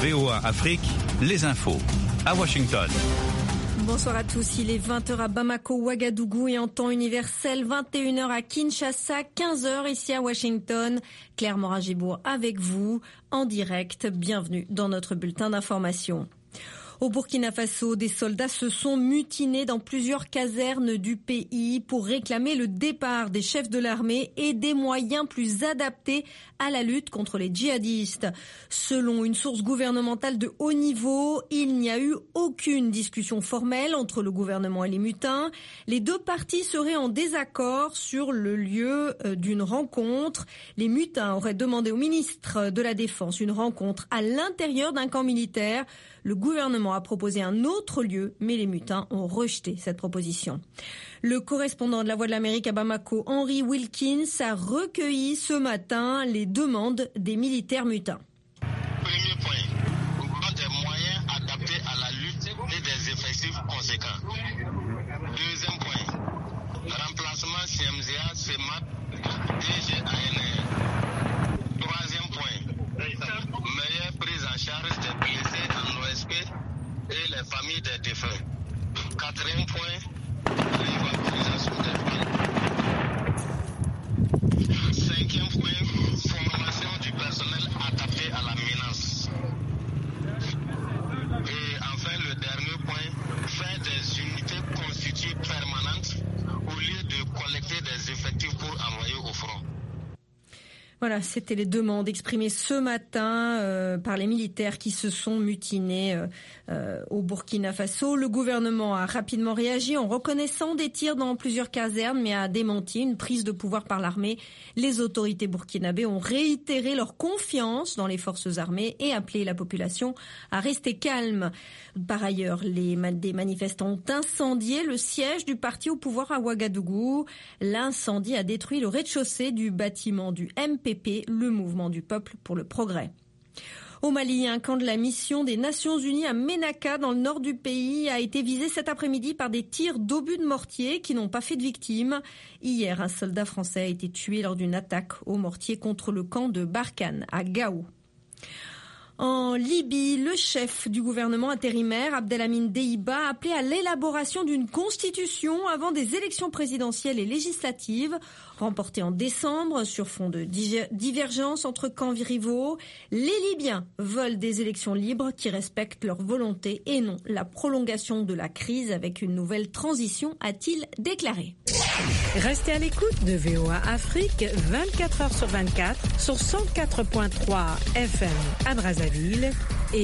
VOA Afrique, les infos. À Washington. Bonsoir à tous, il est 20h à Bamako, Ouagadougou et en temps universel, 21h à Kinshasa, 15h ici à Washington. Claire Morin-Gibourg avec vous, en direct. Bienvenue dans notre bulletin d'information. Au Burkina Faso, des soldats se sont mutinés dans plusieurs casernes du pays pour réclamer le départ des chefs de l'armée et des moyens plus adaptés à la lutte contre les djihadistes. Selon une source gouvernementale de haut niveau, il n'y a eu aucune discussion formelle entre le gouvernement et les mutins. Les deux parties seraient en désaccord sur le lieu d'une rencontre. Les mutins auraient demandé au ministre de la Défense une rencontre à l'intérieur d'un camp militaire. Le gouvernement a proposé un autre lieu, mais les mutins ont rejeté cette proposition. Le correspondant de La Voix de l'Amérique à Bamako, Henry Wilkins, a recueilli ce matin les demandes des militaires mutins. Premier point, des moyens adaptés à la lutte et des effectifs conséquents. Deuxième point, remplacement CMZA, CEMAT, DGANR. Troisième point, meilleure prise en charge des blessés en OSP et les familles des défunts. Quatrième point, réévaluation des femmes. Cinquième point, formation du personnel adapté à la menace. Et enfin, le dernier point, faire des unités constituées permanentes au lieu de collecter des effectifs pour envoyer au front. Voilà, c'était les demandes exprimées ce matin par les militaires qui se sont mutinés au Burkina Faso. Le gouvernement a rapidement réagi en reconnaissant des tirs dans plusieurs casernes, mais a démenti une prise de pouvoir par l'armée. Les autorités burkinabées ont réitéré leur confiance dans les forces armées et appelé la population à rester calme. Par ailleurs, des manifestants ont incendié le siège du parti au pouvoir à Ouagadougou. L'incendie a détruit le rez-de-chaussée du bâtiment du MPP, le mouvement du peuple pour le progrès. Au Mali, un camp de la mission des Nations Unies à Ménaka, dans le nord du pays, a été visé cet après-midi par des tirs d'obus de mortier qui n'ont pas fait de victimes. Hier, un soldat français a été tué lors d'une attaque au mortier contre le camp de Barkhane, à Gao. En Libye, le chef du gouvernement intérimaire, Abdelhamid Deiba, a appelé à l'élaboration d'une constitution avant des élections présidentielles et législatives remportées en décembre sur fond de divergences entre camps rivaux. Les Libyens veulent des élections libres qui respectent leur volonté et non la prolongation de la crise avec une nouvelle transition, a-t-il déclaré. Restez à l'écoute de VOA Afrique 24 heures sur 24 sur 104.3 FM à Brazzaville et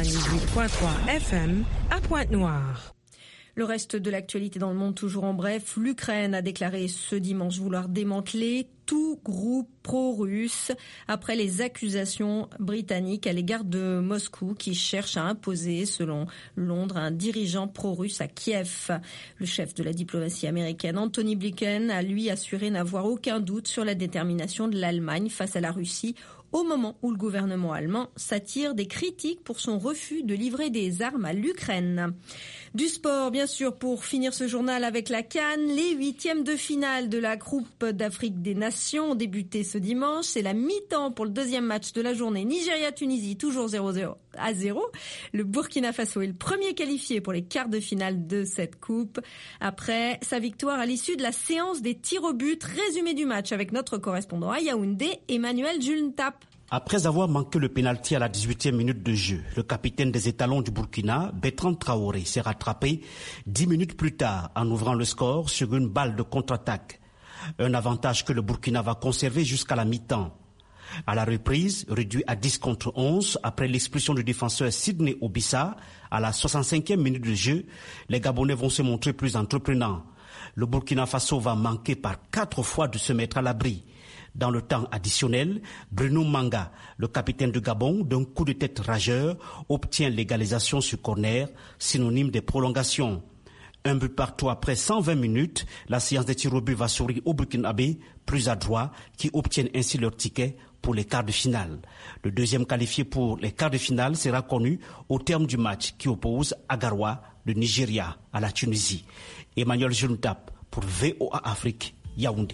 98.3 FM à Pointe-Noire. Le reste de l'actualité dans le monde, toujours en bref, l'Ukraine a déclaré ce dimanche vouloir démanteler tout groupe pro-russe après les accusations britanniques à l'égard de Moscou qui cherche à imposer, selon Londres, un dirigeant pro-russe à Kiev. Le chef de la diplomatie américaine, Antony Blinken, a lui assuré n'avoir aucun doute sur la détermination de l'Allemagne face à la Russie au moment où le gouvernement allemand s'attire des critiques pour son refus de livrer des armes à l'Ukraine. Du sport, bien sûr, pour finir ce journal avec la CAN. Les huitièmes de finale de la Coupe d'Afrique des Nations ont débuté ce dimanche. C'est la mi-temps pour le deuxième match de la journée. Nigeria-Tunisie, toujours 0-0 à 0. Le Burkina Faso est le premier qualifié pour les quarts de finale de cette coupe. Après sa victoire à l'issue de la séance des tirs au but, résumé du match avec notre correspondant à Yaoundé, Emmanuel Juntap. Après avoir manqué le pénalty à la 18e minute de jeu, le capitaine des étalons du Burkina, Bertrand Traoré, s'est rattrapé 10 minutes plus tard en ouvrant le score sur une balle de contre-attaque. Un avantage que le Burkina va conserver jusqu'à la mi-temps. À la reprise, réduit à 10 contre 11 après l'expulsion du défenseur Sidney Obissa à la 65e minute de jeu, les Gabonais vont se montrer plus entreprenants. Le Burkina Faso va manquer par 4 fois de se mettre à l'abri. Dans le temps additionnel, Bruno Manga, le capitaine du Gabon, d'un coup de tête rageur, obtient l'égalisation sur corner, synonyme des prolongations. Un but partout après 120 minutes, la séance des tirs au but va sourire au Burkinabé, plus adroits, qui obtiennent ainsi leur ticket pour les quarts de finale. Le deuxième qualifié pour les quarts de finale sera connu au terme du match qui oppose Agaroua, le Nigeria, à la Tunisie. Emmanuel Juntap pour VOA Afrique, Yaoundé.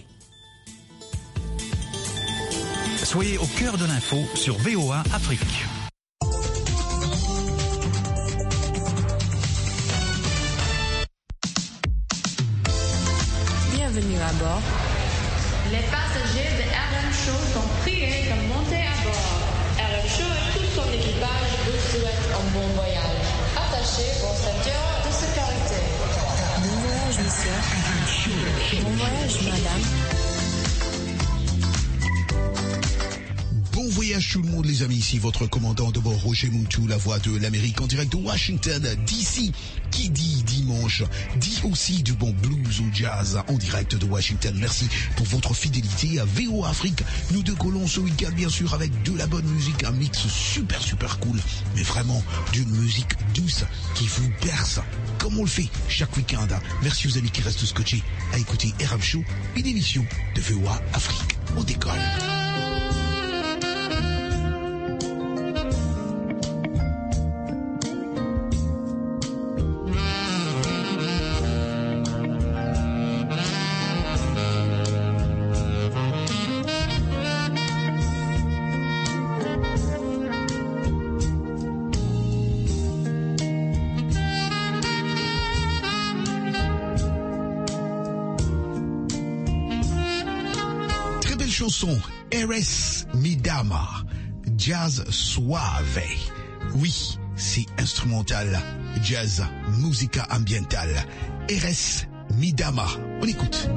Soyez au cœur de l'info sur VOA Afrique. bord. Les passagers de RM Show sont priés de monter à bord. RM Show et tout son équipage vous souhaitent un bon voyage. Attachez vos ceintures de sécurité. Bon voyage, monsieur. Bon voyage, madame. Bon voyage tout le monde les amis, ici votre commandant de bord Roger Moutou, la voix de l'Amérique en direct de Washington DC. Qui dit dimanche, dit aussi du bon blues ou jazz en direct de Washington. Merci pour votre fidélité à VOA Afrique. Nous décollons ce week-end bien sûr avec de la bonne musique, un mix super cool, mais vraiment d'une musique douce qui vous berce, comme on le fait chaque week-end. Merci aux amis qui restent scotchés à écouter RM Show, une émission de VOA Afrique. On décolle. Chanson Eres mi dama, jazz suave. Oui, c'est instrumental, jazz, musica ambientale. Eres mi dama. On écoute.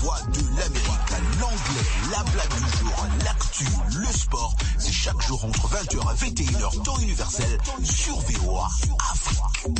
voix de l'Amérique. L'anglais, la blague du jour, l'actu, le sport. C'est chaque jour entre 20h et 21h, temps universel, sur VOA Afrique.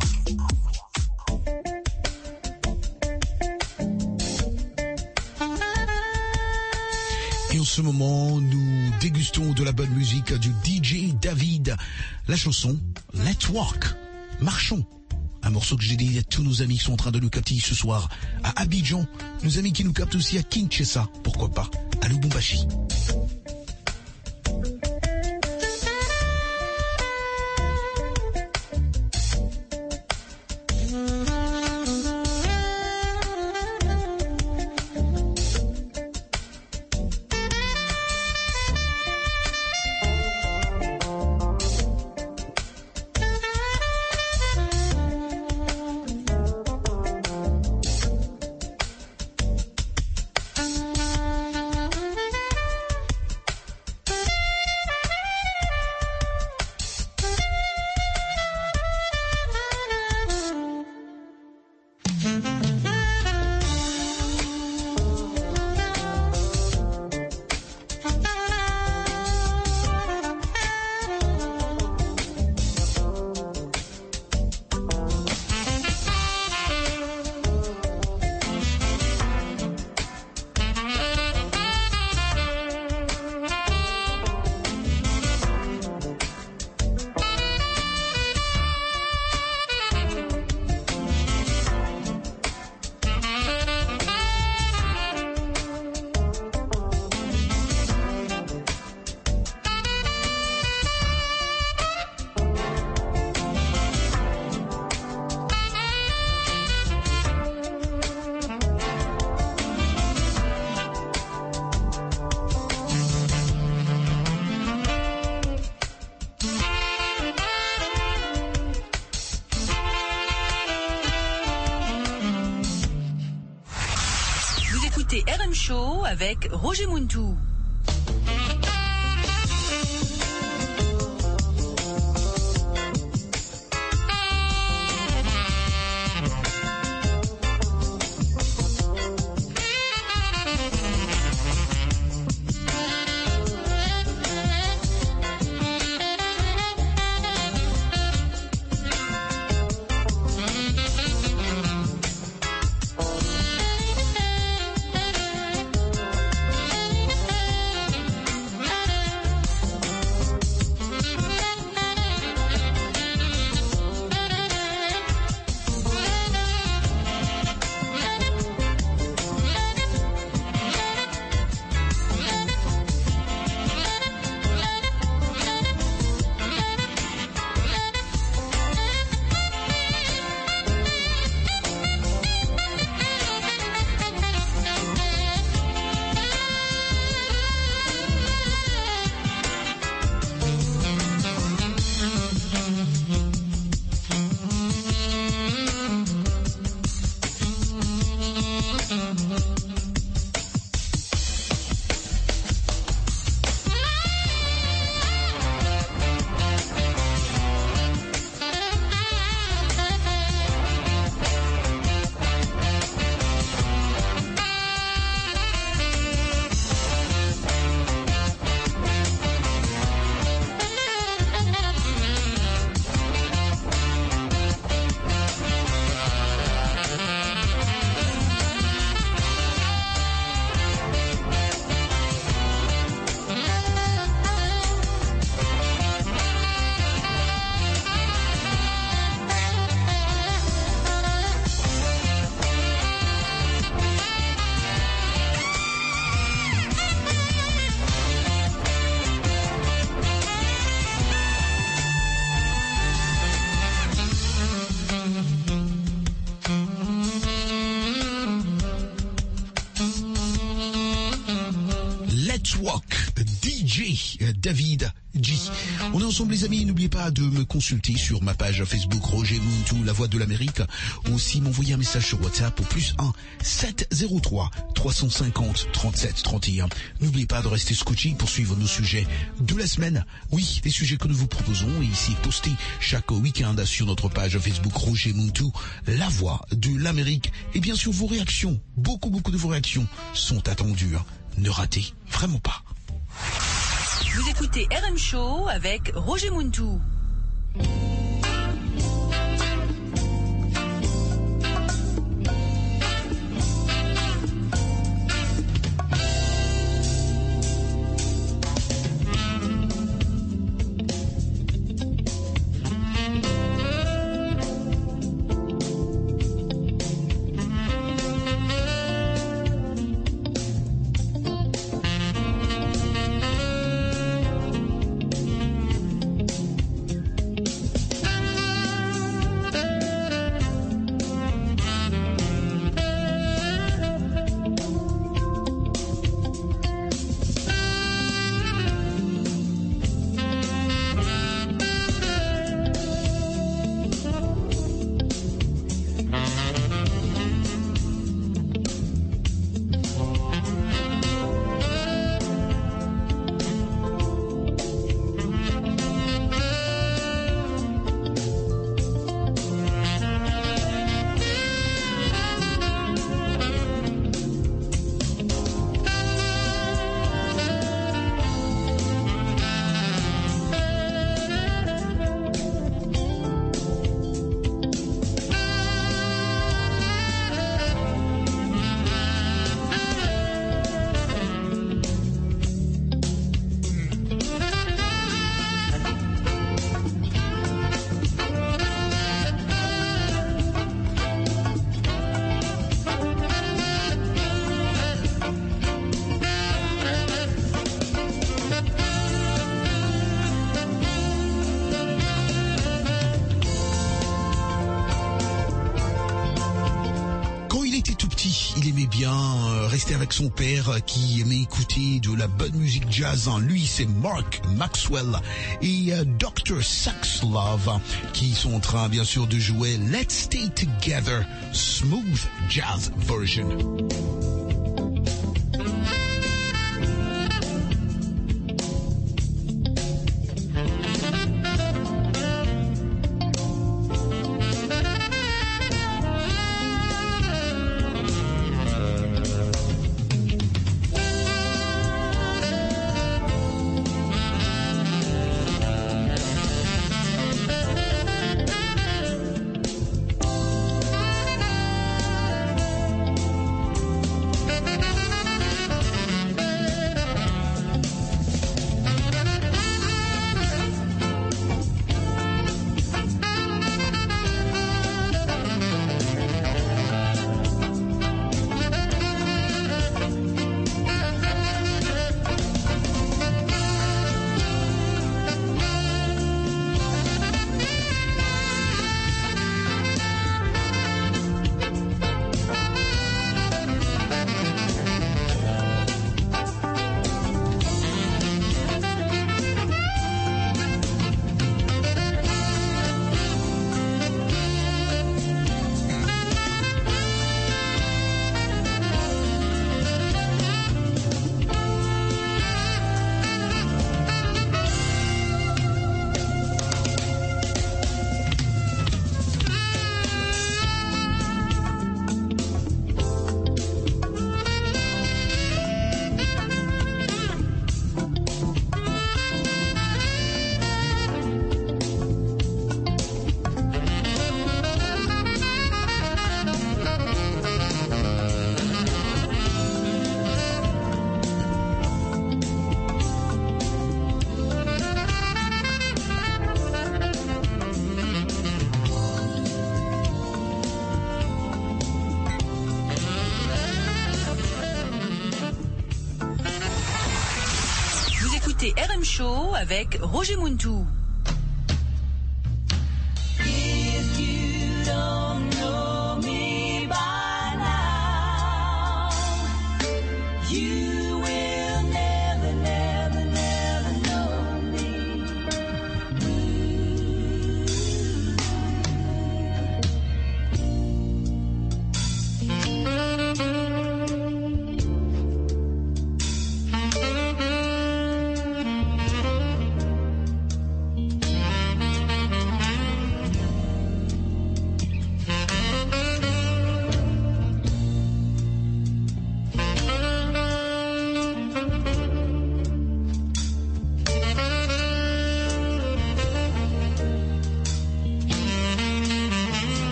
Et en ce moment, nous dégustons de la bonne musique du DJ David. La chanson Let's Walk, marchons. Un morceau que j'ai dédié à tous nos amis qui sont en train de nous capter ce soir à Abidjan. Nos amis qui nous captent aussi à Kinshasa, pourquoi pas, à Lubumbashi. RM Show avec Roger Muntou. Rootswalk, DJ David G. On est ensemble les amis, n'oubliez pas de me consulter sur ma page Facebook Roger Muntu, la voix de l'Amérique. Aussi m'envoyer un message sur WhatsApp au +1 703 350 37 31. N'oubliez pas de rester scotché pour suivre nos sujets de la semaine. Oui, les sujets que nous vous proposons et ici postés chaque week-end sur notre page Facebook Roger Muntu, la voix de l'Amérique. Et bien sûr vos réactions, beaucoup de vos réactions sont attendues. Ne ratez vraiment pas. Vous écoutez RM Show avec Roger Muntu. Rester avec son père qui aimait écouter de la bonne musique jazz. Lui, c'est Mark Maxwell et Dr. Saxlove qui sont en train, bien sûr, de jouer Let's Stay Together, Smooth Jazz Version. écoutez RM Show avec Roger Muntu. You will never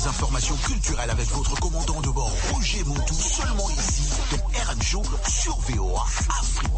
informations culturelles avec votre commandant de bord Roger Montou, seulement ici dans RM Show sur VOA Afrique.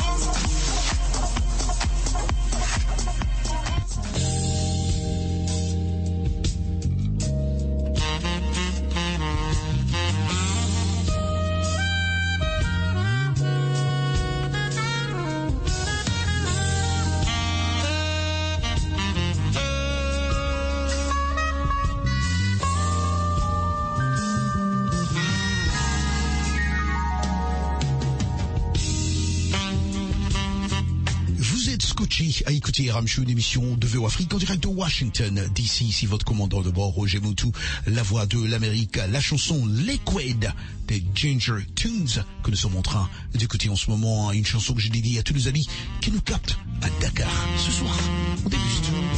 À écouter RM Show, une émission de VOA Afrique en direct de Washington DC. Ici votre commandant de bord Roger Montou, la voix de l'Amérique, la chanson Liquid des Ginger Tunes que nous sommes en train d'écouter en ce moment, une chanson que j'ai dédiée à tous nos amis qui nous captent à Dakar ce soir. On débute.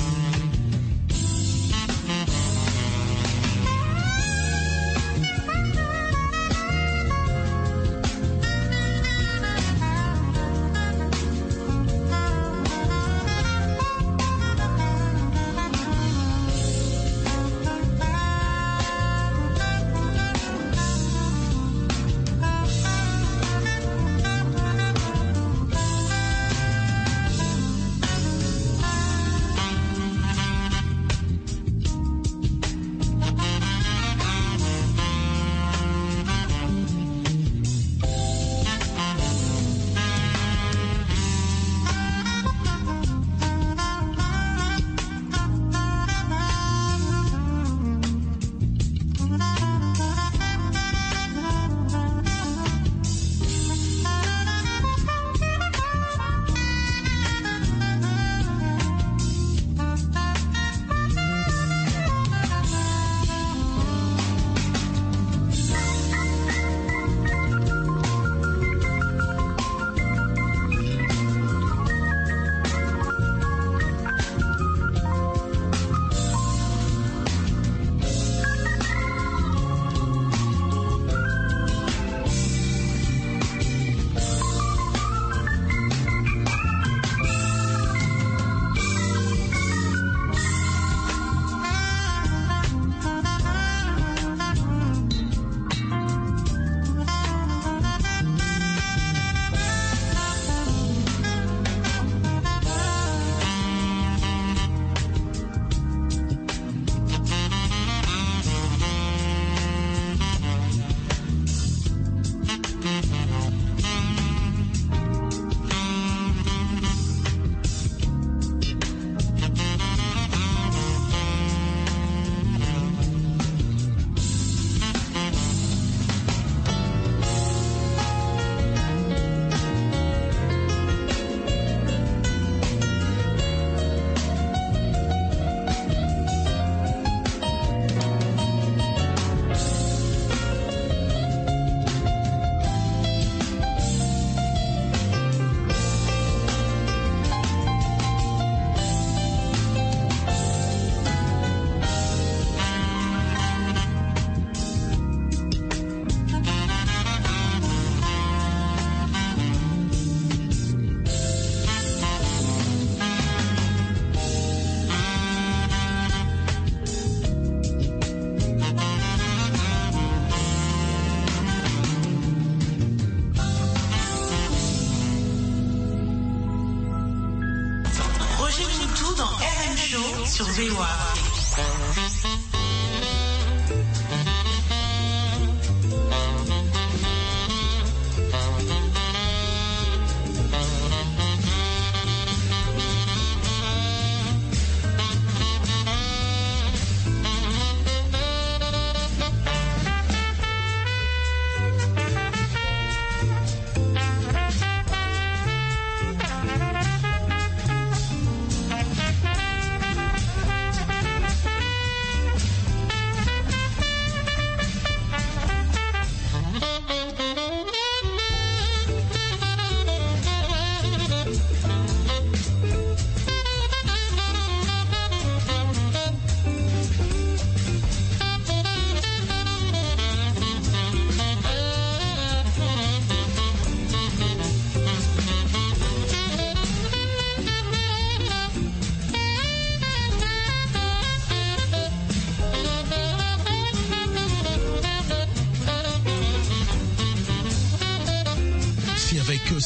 sur VOA.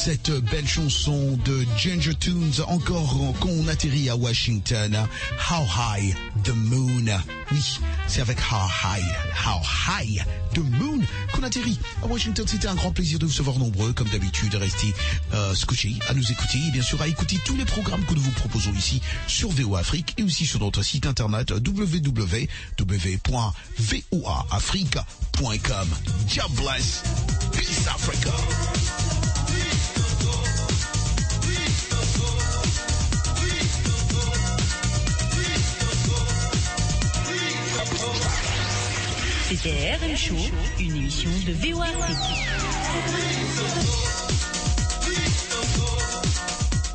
cette belle chanson de Ginger Tunes, encore qu'on atterrit à Washington. How High the Moon. Oui, c'est avec How High the Moon qu'on atterrit à Washington. C'était un grand plaisir de vous savoir nombreux, comme d'habitude, à rester scotchés, à nous écouter et bien sûr à écouter tous les programmes que nous vous proposons ici sur VOA Afrique et aussi sur notre site internet www.voaafrique.com. God bless. Peace Africa. C'était RM Show, une émission de VOA Afrique.